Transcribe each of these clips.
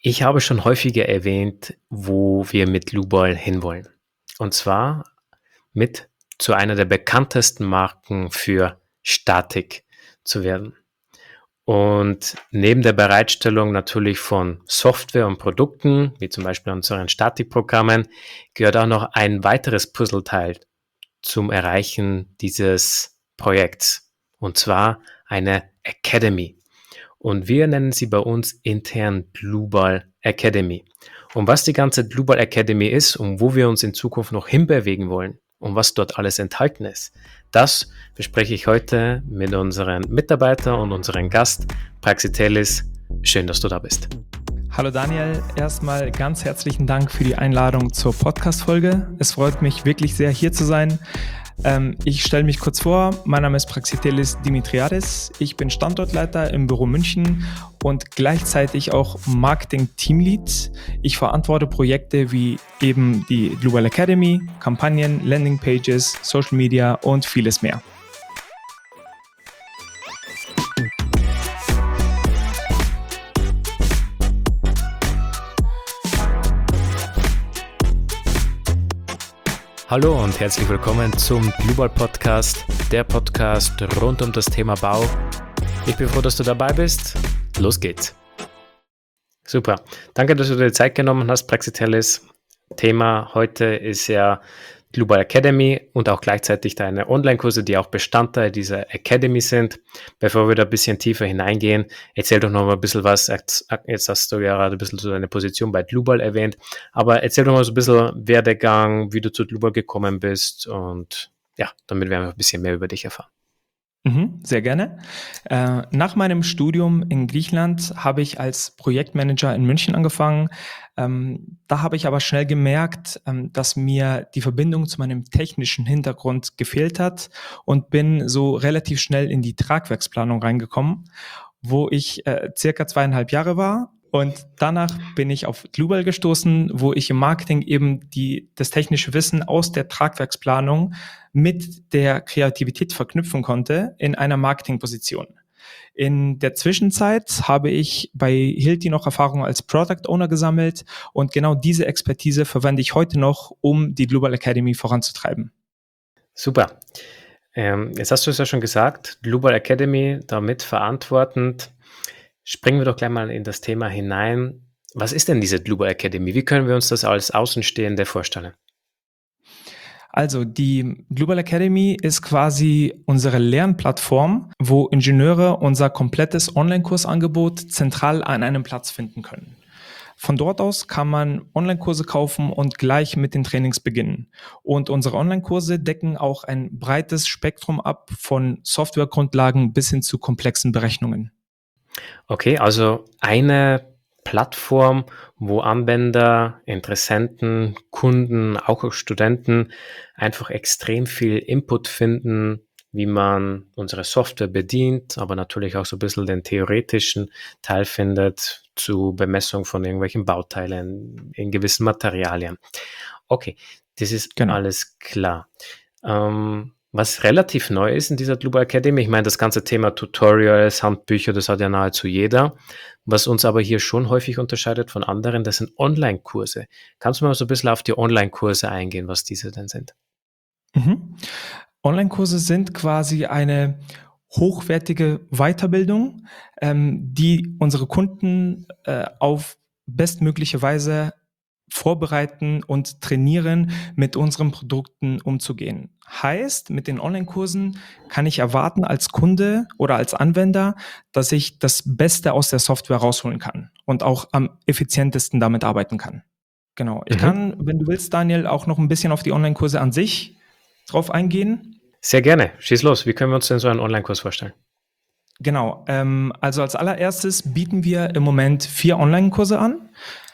Ich habe schon häufiger erwähnt, wo wir mit Blueball hinwollen. Und zwar mit zu einer der bekanntesten Marken für Statik zu werden. Und neben der Bereitstellung natürlich von Software und Produkten, wie zum Beispiel unseren Statikprogrammen, gehört auch noch ein weiteres Puzzleteil zum Erreichen dieses Projekts. Und zwar eine Academy. Und wir nennen sie bei uns intern Blueball Academy. Und was die ganze Blueball Academy ist und wo wir uns in Zukunft noch hinbewegen wollen und was dort alles enthalten ist, das bespreche ich heute mit unseren Mitarbeitern und unserem Gast Praxitelis. Schön, dass du da bist. Hallo Daniel, erstmal ganz herzlichen Dank für die Einladung zur Podcast-Folge. Es freut mich wirklich sehr, hier zu sein. Ich stelle mich kurz vor, mein Name ist Praxitelis Dimitriadis, ich bin Standortleiter im Büro München und gleichzeitig auch Marketing-Teamlead. Ich verantworte Projekte wie eben die Blueball Academy, Kampagnen, Landingpages, Social Media und vieles mehr. Hallo und herzlich willkommen zum Blueball Podcast, der Podcast rund um das Thema Bau. Ich bin froh, dass du dabei bist. Los geht's. Super. Danke, dass du dir Zeit genommen hast, Praxitelis. Thema heute ist ja Blueball Academy und auch gleichzeitig deine Online-Kurse, die auch Bestandteil dieser Academy sind. Bevor wir da ein bisschen tiefer hineingehen, erzähl doch noch mal ein bisschen was. Jetzt hast du ja gerade ein bisschen so deine Position bei Blueball erwähnt, aber erzähl doch mal so ein bisschen Werdegang, wie du zu Blueball gekommen bist und ja, damit wir einfach ein bisschen mehr über dich erfahren. Sehr gerne. Nach meinem Studium in Griechenland habe ich als Projektmanager in München angefangen. Da habe ich aber schnell gemerkt, dass mir die Verbindung zu meinem technischen Hintergrund gefehlt hat und bin so relativ schnell in die Tragwerksplanung reingekommen, wo ich circa 2,5 Jahre war. Und danach bin ich auf Blueball gestoßen, wo ich im Marketing eben das technische Wissen aus der Tragwerksplanung mit der Kreativität verknüpfen konnte in einer Marketingposition. In der Zwischenzeit habe ich bei Hilti noch Erfahrung als Product Owner gesammelt und genau diese Expertise verwende ich heute noch, um die Blueball Academy voranzutreiben. Super. Jetzt hast du es ja schon gesagt, Blueball Academy damit verantwortend. Springen wir doch gleich mal in das Thema hinein. Was ist denn diese Blueball Academy? Wie können wir uns das als Außenstehende vorstellen? Also die Blueball Academy ist quasi unsere Lernplattform, wo Ingenieure unser komplettes Online-Kursangebot zentral an einem Platz finden können. Von dort aus kann man Online-Kurse kaufen und gleich mit den Trainings beginnen. Und unsere Online-Kurse decken auch ein breites Spektrum ab, von Softwaregrundlagen bis hin zu komplexen Berechnungen. Okay, also eine Plattform, wo Anwender, Interessenten, Kunden, auch Studenten einfach extrem viel Input finden, wie man unsere Software bedient, aber natürlich auch so ein bisschen den theoretischen Teil findet zur Bemessung von irgendwelchen Bauteilen in gewissen Materialien. Okay, das ist Genau. alles klar. Was relativ neu ist in dieser Blueball Academy, ich meine, das ganze Thema Tutorials, Handbücher, das hat ja nahezu jeder. Was uns aber hier schon häufig unterscheidet von anderen, das sind Online-Kurse. Kannst du mal so ein bisschen auf die Online-Kurse eingehen, was diese denn sind? Online-Kurse sind quasi eine hochwertige Weiterbildung, die unsere Kunden auf bestmögliche Weise vorbereiten und trainieren, mit unseren Produkten umzugehen. Heißt, mit den Online-Kursen kann ich erwarten als Kunde oder als Anwender, dass ich das Beste aus der Software rausholen kann und auch am effizientesten damit arbeiten kann. Genau. Ich kann, wenn du willst, Daniel, auch noch ein bisschen auf die Online-Kurse an sich drauf eingehen. Sehr gerne. Schieß los. Wie können wir uns denn so einen Online-Kurs vorstellen? Genau. Also als allererstes bieten wir im Moment 4 Online-Kurse an.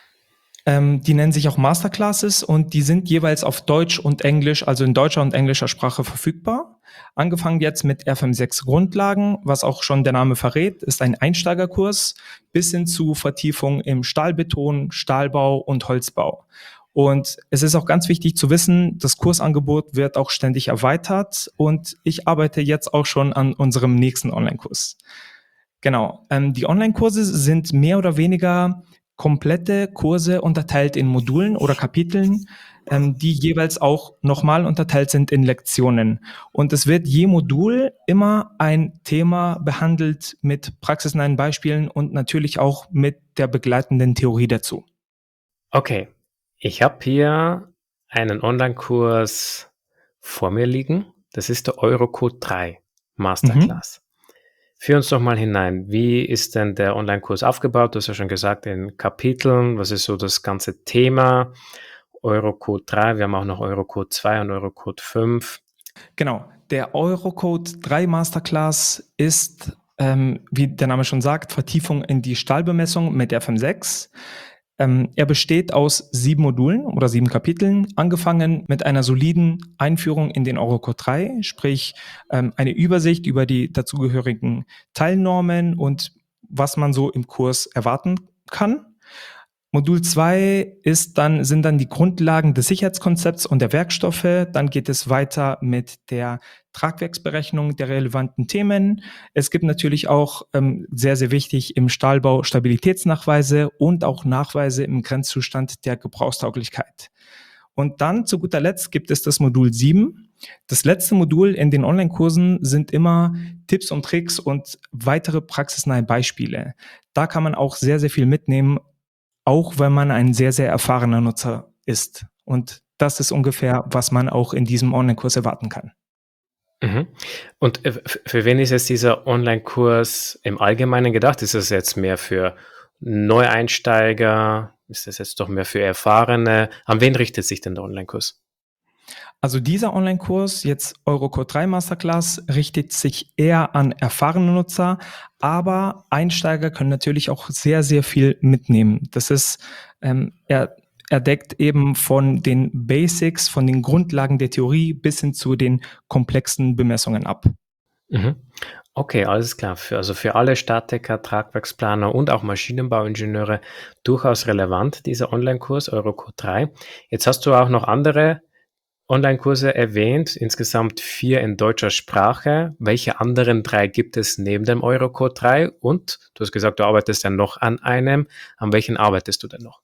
Die nennen sich auch Masterclasses und die sind jeweils auf Deutsch und Englisch, also in deutscher und englischer Sprache verfügbar. Angefangen jetzt mit FM6 Grundlagen, was auch schon der Name verrät, ist ein Einsteigerkurs bis hin zu Vertiefung im Stahlbeton, Stahlbau und Holzbau. Und es ist auch ganz wichtig zu wissen, das Kursangebot wird auch ständig erweitert und ich arbeite jetzt auch schon an unserem nächsten Online-Kurs. Genau, die Online-Kurse sind mehr oder weniger komplette Kurse unterteilt in Modulen oder Kapiteln, die jeweils auch nochmal unterteilt sind in Lektionen. Und es wird je Modul immer ein Thema behandelt mit praxisnahen Beispielen und natürlich auch mit der begleitenden Theorie dazu. Okay, ich habe hier einen Online-Kurs vor mir liegen. Das ist der Eurocode 3 Mhm. Masterclass. Führ uns doch mal hinein. Wie ist denn der Online-Kurs aufgebaut? Du hast ja schon gesagt, in Kapiteln. Was ist so das ganze Thema? Eurocode 3, wir haben auch noch Eurocode 2 und Eurocode 5. Genau, der Eurocode 3 Masterclass ist, wie der Name schon sagt, Vertiefung in die Stahlbemessung mit FM6. Er besteht aus 7 Modulen oder 7 Kapiteln, angefangen mit einer soliden Einführung in den Eurocode 3, sprich eine Übersicht über die dazugehörigen Teilnormen und was man so im Kurs erwarten kann. Modul 2 sind dann die Grundlagen des Sicherheitskonzepts und der Werkstoffe. Dann geht es weiter mit der Tragwerksberechnung der relevanten Themen. Es gibt natürlich auch sehr, sehr wichtig im Stahlbau Stabilitätsnachweise und auch Nachweise im Grenzzustand der Gebrauchstauglichkeit. Und dann zu guter Letzt gibt es das Modul 7. Das letzte Modul in den Online-Kursen sind immer Tipps und Tricks und weitere praxisnahe Beispiele. Da kann man auch sehr, sehr viel mitnehmen, auch wenn man ein sehr, sehr erfahrener Nutzer ist. Und das ist ungefähr, was man auch in diesem Online-Kurs erwarten kann. Mhm. Und für wen ist jetzt dieser Online-Kurs im Allgemeinen gedacht? Ist das jetzt mehr für Neueinsteiger? Ist das jetzt doch mehr für Erfahrene? An wen richtet sich denn der Online-Kurs? Also dieser Online-Kurs, jetzt Eurocode 3 Masterclass, richtet sich eher an erfahrene Nutzer, aber Einsteiger können natürlich auch sehr, sehr viel mitnehmen. Das ist, er deckt eben von den Basics, von den Grundlagen der Theorie bis hin zu den komplexen Bemessungen ab. Mhm. Okay, alles klar. Also für alle Statiker, Tragwerksplaner und auch Maschinenbauingenieure durchaus relevant, dieser Online-Kurs Eurocode 3. Jetzt hast du auch noch andere Online-Kurse erwähnt, insgesamt 4 in deutscher Sprache. Welche anderen 3 gibt es neben dem Eurocode 3? Und du hast gesagt, du arbeitest ja noch an einem. An welchen arbeitest du denn noch?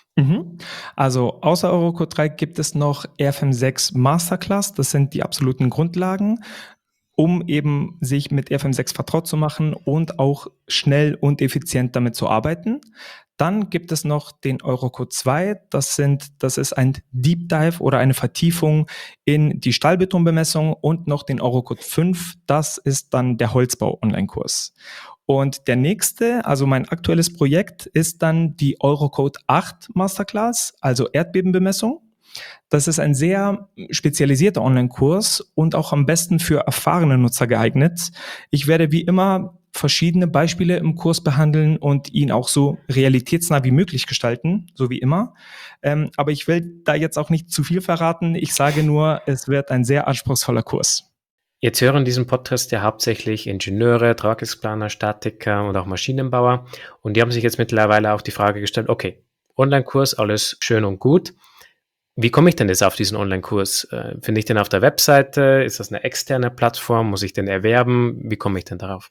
Also außer Eurocode 3 gibt es noch RFM6 Masterclass. Das sind die absoluten Grundlagen, um eben sich mit RFM6 vertraut zu machen und auch schnell und effizient damit zu arbeiten. Dann gibt es noch den Eurocode 2. Das ist ein Deep Dive oder eine Vertiefung in die Stahlbetonbemessung und noch den Eurocode 5. Das ist dann der Holzbau-Online-Kurs. Und der nächste, also mein aktuelles Projekt, ist dann die Eurocode 8 Masterclass, also Erdbebenbemessung. Das ist ein sehr spezialisierter Online-Kurs und auch am besten für erfahrene Nutzer geeignet. Ich werde wie immer verschiedene Beispiele im Kurs behandeln und ihn auch so realitätsnah wie möglich gestalten, so wie immer. Aber ich will da jetzt auch nicht zu viel verraten. Ich sage nur, es wird ein sehr anspruchsvoller Kurs. Jetzt hören diesen Podcast ja hauptsächlich Ingenieure, Tragwerksplaner, Statiker und auch Maschinenbauer. Und die haben sich jetzt mittlerweile auch die Frage gestellt, okay, Online-Kurs, alles schön und gut. Wie komme ich denn jetzt auf diesen Online-Kurs? Finde ich den auf der Webseite? Ist das eine externe Plattform? Muss ich den erwerben? Wie komme ich denn darauf?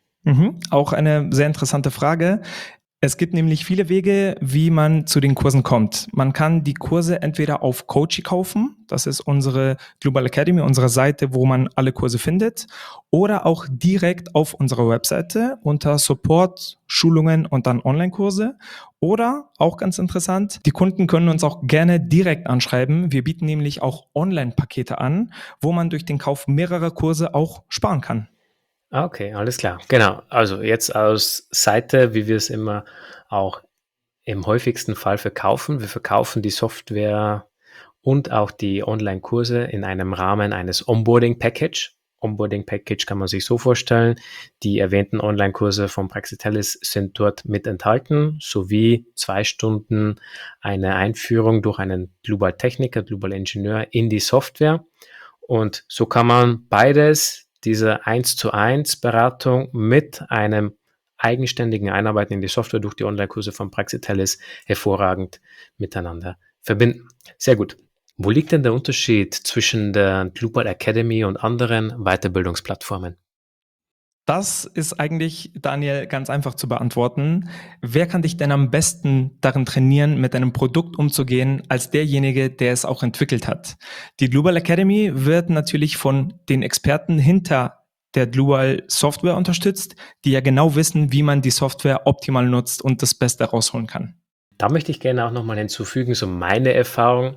Auch eine sehr interessante Frage. Es gibt nämlich viele Wege, wie man zu den Kursen kommt. Man kann die Kurse entweder auf Coachy kaufen, das ist unsere Global Academy, unsere Seite, wo man alle Kurse findet, oder auch direkt auf unserer Webseite unter Support, Schulungen und dann Online-Kurse. Oder, auch ganz interessant, die Kunden können uns auch gerne direkt anschreiben. Wir bieten nämlich auch Online-Pakete an, wo man durch den Kauf mehrerer Kurse auch sparen kann. Okay, alles klar. Genau. Also jetzt aus Seite, wie wir es immer auch im häufigsten Fall verkaufen. Wir verkaufen die Software und auch die Online-Kurse in einem Rahmen eines Onboarding-Package. Onboarding-Package kann man sich so vorstellen. Die erwähnten Online-Kurse von Praxitelis sind dort mit enthalten, sowie 2 Stunden eine Einführung durch einen Global Techniker, Global Ingenieur in die Software. Und so kann man beides, diese 1:1 Beratung mit einem eigenständigen Einarbeiten in die Software durch die Online-Kurse von Praxitelis hervorragend miteinander verbinden. Sehr gut. Wo liegt denn der Unterschied zwischen der Global Academy und anderen Weiterbildungsplattformen? Das ist eigentlich, Daniel, ganz einfach zu beantworten. Wer kann dich denn am besten darin trainieren, mit einem Produkt umzugehen, als derjenige, der es auch entwickelt hat? Die Global Academy wird natürlich von den Experten hinter der Global Software unterstützt, die ja genau wissen, wie man die Software optimal nutzt und das Beste rausholen kann. Da möchte ich gerne auch nochmal hinzufügen, so meine Erfahrung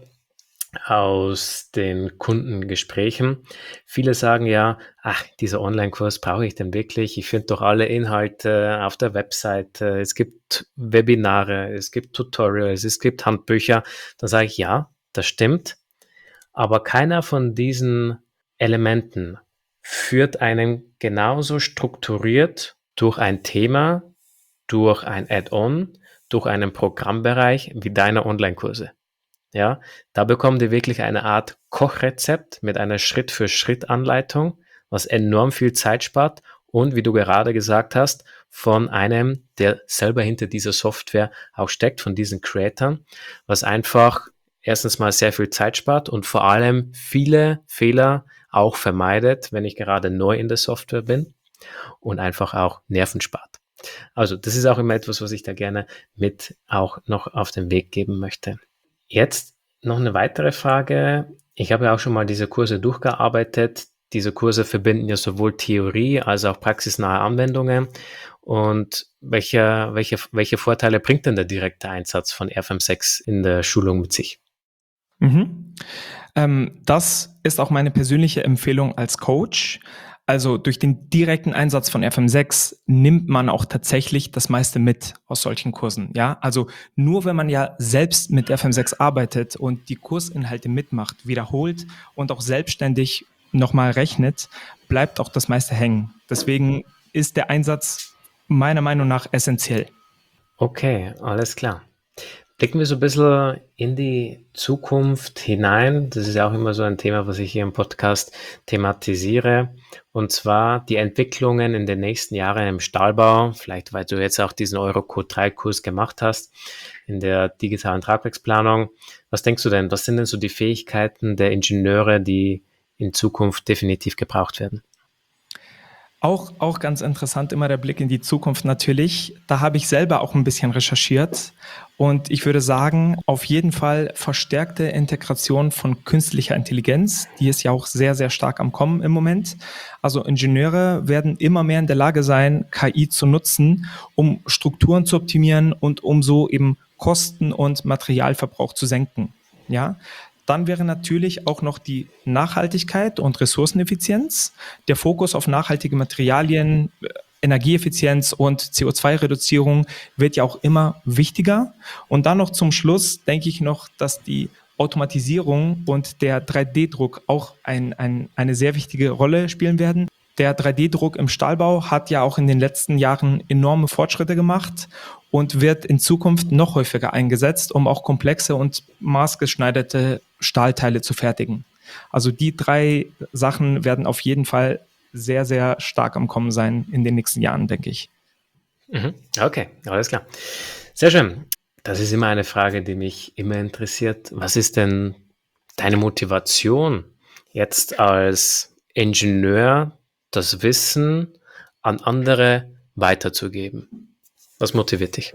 aus den Kundengesprächen. Viele sagen ja, ach, dieser Online-Kurs brauche ich denn wirklich? Ich finde doch alle Inhalte auf der Webseite. Es gibt Webinare, es gibt Tutorials, es gibt Handbücher. Dann sage ich, ja, das stimmt. Aber keiner von diesen Elementen führt einen genauso strukturiert durch ein Thema, durch ein Add-on, durch einen Programmbereich wie deine Online-Kurse. Ja, da bekommt ihr wirklich eine Art Kochrezept mit einer Schritt-für-Schritt-Anleitung, was enorm viel Zeit spart und, wie du gerade gesagt hast, von einem, der selber hinter dieser Software auch steckt, von diesen Creatern, was einfach erstens mal sehr viel Zeit spart und vor allem viele Fehler auch vermeidet, wenn ich gerade neu in der Software bin und einfach auch Nerven spart. Also das ist auch immer etwas, was ich da gerne mit auch noch auf den Weg geben möchte. Jetzt noch eine weitere Frage. Ich habe ja auch schon mal diese Kurse durchgearbeitet. Diese Kurse verbinden ja sowohl Theorie als auch praxisnahe Anwendungen. Und welche Vorteile bringt denn der direkte Einsatz von R56 in der Schulung mit sich? Mhm. Das ist auch meine persönliche Empfehlung als Coach. Also durch den direkten Einsatz von FM6 nimmt man auch tatsächlich das meiste mit aus solchen Kursen. Ja, also nur wenn man ja selbst mit FM6 arbeitet und die Kursinhalte mitmacht, wiederholt und auch selbstständig nochmal rechnet, bleibt auch das meiste hängen. Deswegen ist der Einsatz meiner Meinung nach essentiell. Okay, alles klar. Blicken wir so ein bisschen in die Zukunft hinein. Das ist ja auch immer so ein Thema, was ich hier im Podcast thematisiere. Und zwar die Entwicklungen in den nächsten Jahren im Stahlbau. Vielleicht, weil du jetzt auch diesen Eurocode 3-Kurs gemacht hast in der digitalen Tragwerksplanung. Was denkst du denn? Was sind denn so die Fähigkeiten der Ingenieure, die in Zukunft definitiv gebraucht werden? Auch ganz interessant immer der Blick in die Zukunft natürlich. Da habe ich selber auch ein bisschen recherchiert und ich würde sagen, auf jeden Fall verstärkte Integration von künstlicher Intelligenz, die ist ja auch sehr, sehr stark am Kommen im Moment. Also Ingenieure werden immer mehr in der Lage sein, KI zu nutzen, um Strukturen zu optimieren und um so eben Kosten und Materialverbrauch zu senken. Ja, dann wäre natürlich auch noch die Nachhaltigkeit und Ressourceneffizienz, der Fokus auf nachhaltige Materialien, Energieeffizienz und CO2-Reduzierung wird ja auch immer wichtiger. Und dann noch zum Schluss denke ich noch, dass die Automatisierung und der 3D-Druck auch eine sehr wichtige Rolle spielen werden. Der 3D-Druck im Stahlbau hat ja auch in den letzten Jahren enorme Fortschritte gemacht und wird in Zukunft noch häufiger eingesetzt, um auch komplexe und maßgeschneiderte Stahlteile zu fertigen. Also die drei Sachen werden auf jeden Fall sehr, sehr stark am Kommen sein in den nächsten Jahren, denke ich. Mhm. Okay, alles klar. Sehr schön. Das ist immer eine Frage, die mich immer interessiert. Was ist denn deine Motivation, jetzt als Ingenieur das Wissen an andere weiterzugeben? Was motiviert dich?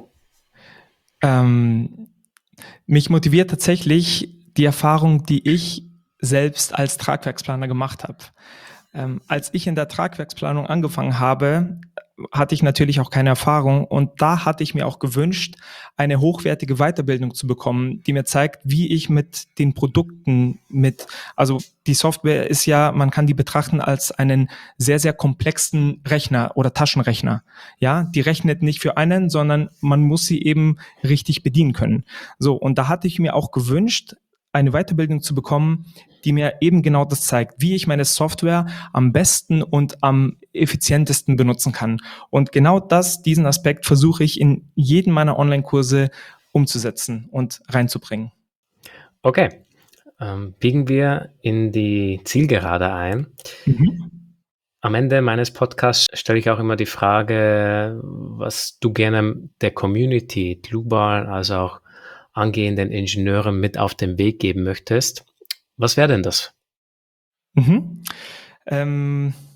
Ähm, Mich motiviert tatsächlich die Erfahrung, die ich selbst als Tragwerksplaner gemacht habe. Als ich in der Tragwerksplanung angefangen habe, hatte ich natürlich auch keine Erfahrung und da hatte ich mir auch gewünscht, eine hochwertige Weiterbildung zu bekommen, die mir zeigt, wie ich mit den Produkten also die Software ist ja, man kann die betrachten als einen sehr, sehr komplexen Rechner oder Taschenrechner. Ja, die rechnet nicht für einen, sondern man muss sie eben richtig bedienen können. So, und da hatte ich mir auch gewünscht, eine Weiterbildung zu bekommen, die mir eben genau das zeigt, wie ich meine Software am besten und am effizientesten benutzen kann. Und genau diesen Aspekt versuche ich in jedem meiner Online-Kurse umzusetzen und reinzubringen. Okay, biegen wir in die Zielgerade ein. Mhm. Am Ende meines Podcasts stelle ich auch immer die Frage, was du gerne der Community, global, also auch angehenden Ingenieuren mit auf den Weg geben möchtest. Was wäre denn das? Mhm. Ähm,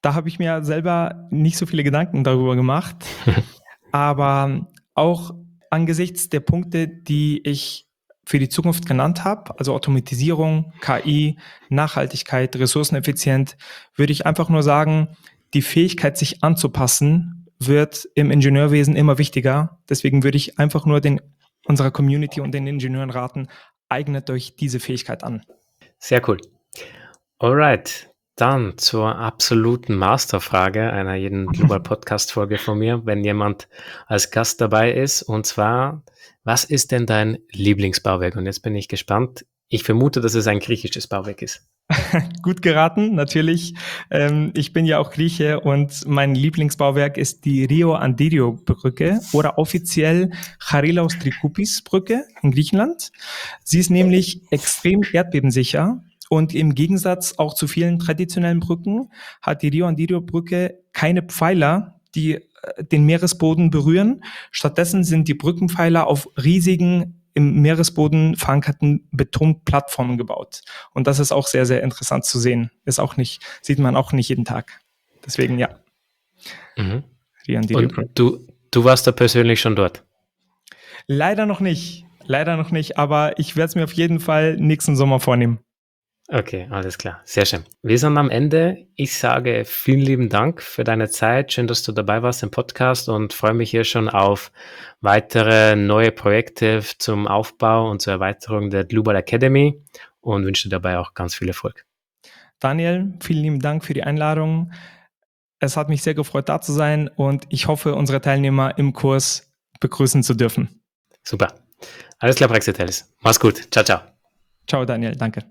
Da habe ich mir selber nicht so viele Gedanken darüber gemacht, aber auch angesichts der Punkte, die ich für die Zukunft genannt habe, also Automatisierung, KI, Nachhaltigkeit, ressourceneffizient, würde ich einfach nur sagen, die Fähigkeit, sich anzupassen, wird im Ingenieurwesen immer wichtiger. Deswegen würde ich einfach nur unserer Community und den Ingenieuren raten, eignet euch diese Fähigkeit an. Sehr cool. Alright, dann zur absoluten Masterfrage einer jeden Global-Podcast-Folge von mir, wenn jemand als Gast dabei ist. Und zwar, was ist denn dein Lieblingsbauwerk? Und jetzt bin ich gespannt. Ich vermute, dass es ein griechisches Bauwerk ist. Gut geraten, natürlich. Ich bin ja auch Grieche und mein Lieblingsbauwerk ist die Rio-Andirio-Brücke oder offiziell Charilaos Trikoupis-Brücke in Griechenland. Sie ist nämlich extrem erdbebensicher und im Gegensatz auch zu vielen traditionellen Brücken hat die Rio-Andirio-Brücke keine Pfeiler, die den Meeresboden berühren. Stattdessen sind die Brückenpfeiler auf riesigen im Meeresboden verankerten Betonplattformen gebaut. Und das ist auch sehr, sehr interessant zu sehen. Sieht man auch nicht jeden Tag. Deswegen, ja. Mhm. Und du warst da persönlich schon dort? Leider noch nicht, aber ich werde es mir auf jeden Fall nächsten Sommer vornehmen. Okay, alles klar. Sehr schön. Wir sind am Ende. Ich sage vielen lieben Dank für deine Zeit. Schön, dass du dabei warst im Podcast und freue mich hier schon auf weitere neue Projekte zum Aufbau und zur Erweiterung der Global Academy und wünsche dir dabei auch ganz viel Erfolg. Daniel, vielen lieben Dank für die Einladung. Es hat mich sehr gefreut, da zu sein und ich hoffe, unsere Teilnehmer im Kurs begrüßen zu dürfen. Super. Alles klar, Praxiteles. Mach's gut. Ciao, ciao. Ciao, Daniel. Danke.